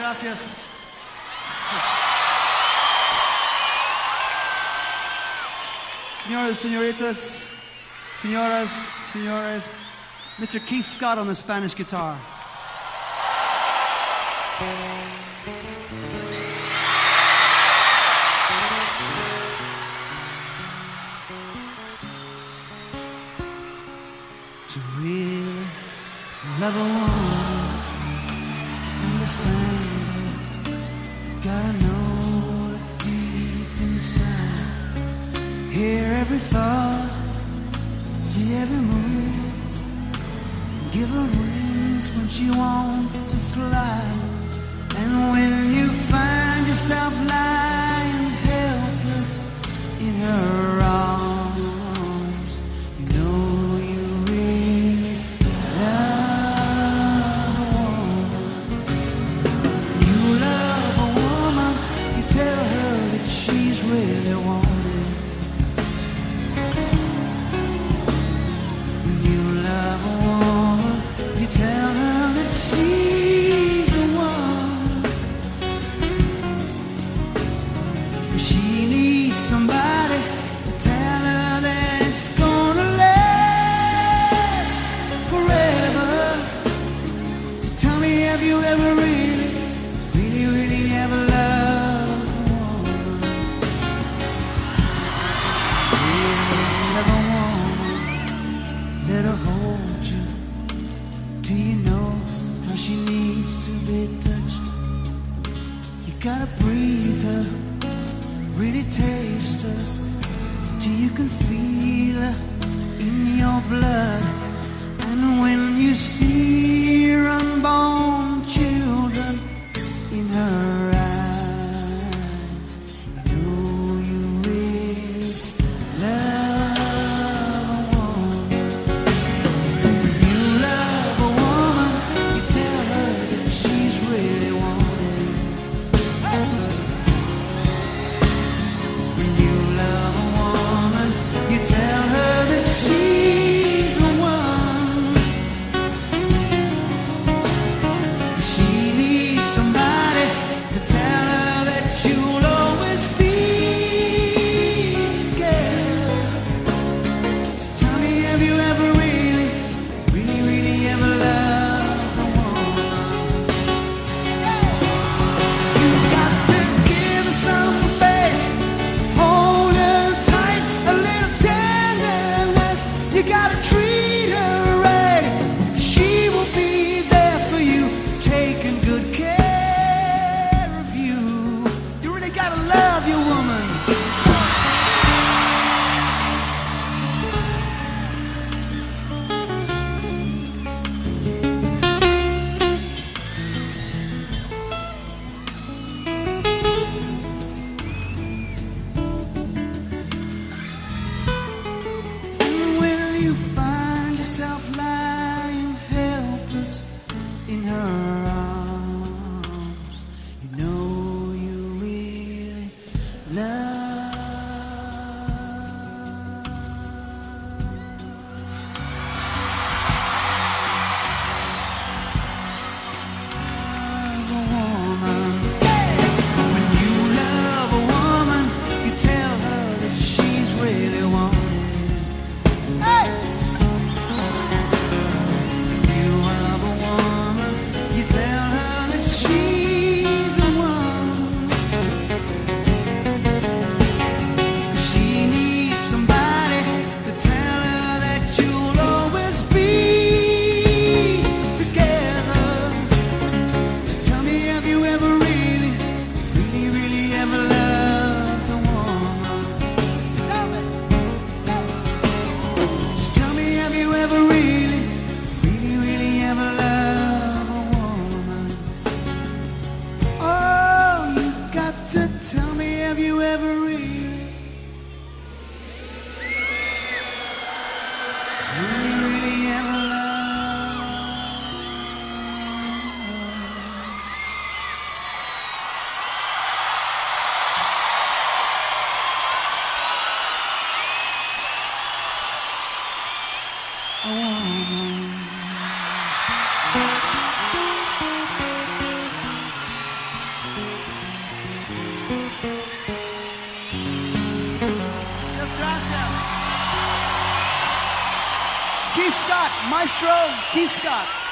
gracias. Señoras, señoritas, señoras, señores, Mr. Keith Scott on the Spanish guitar. To really love a woman, to understand her, gotta know her deep inside. Hear every thought, see every move, give her wings when she wants to fly. And when you find yourself lying helpless in her arms, you know you really love a woman. You love a woman, you tell her that she's really wanted. You love a woman, you tell her that she's the one. She needs somebody to tell her that it's gonna last forever. So tell me, have you ever really, really, really ever loved a woman? Really love a woman, let her hold you. Do you know how she needs to be touched? You gotta breathe her, really taste her, till you can feel her in your blood. And when you see your unborn children in her eyes, you know you really love a woman. You love a woman, you tell her that she's really wanted. You love a woman, you tell her that she's the one. She needs somebody to tell her that you'll always be together. So tell me, have you ever really, really, really ever loved a woman? You got to give her some faith, hold her tight, a little tenderness. You gotta treat her right. She will be there for you, taking good care of you. You really gotta love your woman. And when you find yourself lying helpless in her arms, you know you really love a woman. When you love a woman, you tell her that she's really wanted. Hey! You love a woman, you tell her that she's the one. She needs somebody to tell her that you'll always be together. Tell me, have you ever really, really, really ever loved a woman? Just tell me, have you ever really, really, really ever loved a woman? Oh, you got to tell me, have you ever really, really, really ever loved? A woman. Keith Scott, Maestro Keith Scott.